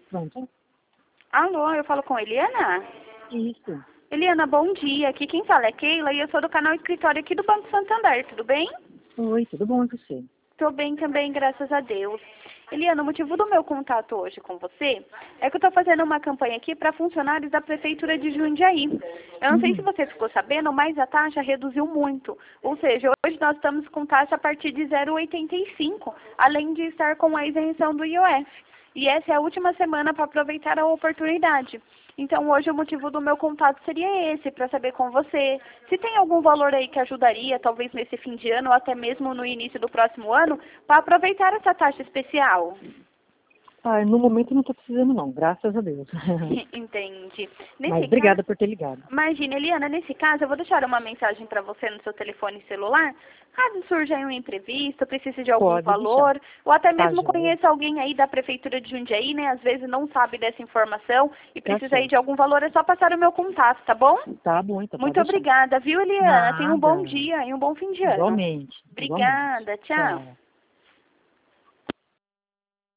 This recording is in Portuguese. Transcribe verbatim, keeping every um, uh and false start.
Pronto. Alô, eu falo com a Eliana? Isso. Eliana, bom dia. Aqui quem fala é Keila e eu sou do canal Escritório aqui do Banco Santander, tudo bem? Oi, tudo bom e você? Tô bem também, graças a Deus. Eliana, o motivo do meu contato hoje com você é que eu tô fazendo uma campanha aqui para funcionários da Prefeitura de Jundiaí. Eu não sei se Uhum. você ficou sabendo, mas a taxa reduziu muito. Ou seja, hoje nós estamos com taxa a partir de zero vírgula oitenta e cinco, além de estar com a isenção do I O F. E essa é a última semana para aproveitar a oportunidade. Então, hoje o motivo do meu contato seria esse, para saber com você se tem algum valor aí que ajudaria, talvez nesse fim de ano ou até mesmo no início do próximo ano, para aproveitar essa taxa especial. Ah, no momento eu não estou precisando não, graças a Deus. Entendi. Mas Nesse caso, obrigada por ter ligado. imagina, Eliana, nesse caso eu vou deixar uma mensagem para você no seu telefone celular, caso surja aí um imprevisto, precise de algum Pode deixar. valor, ou até Tá, mesmo joia. conheça alguém aí da Prefeitura de Jundiaí, né? Às vezes não sabe dessa informação e Tá precisa aí de certo. algum valor, é só passar o meu contato, tá bom? Tá bom, então pode Muito deixar. obrigada, viu, Eliana? Tenha um bom Nada. dia e um bom fim de ano. Igualmente. Igualmente. Obrigada, tchau. Tchau.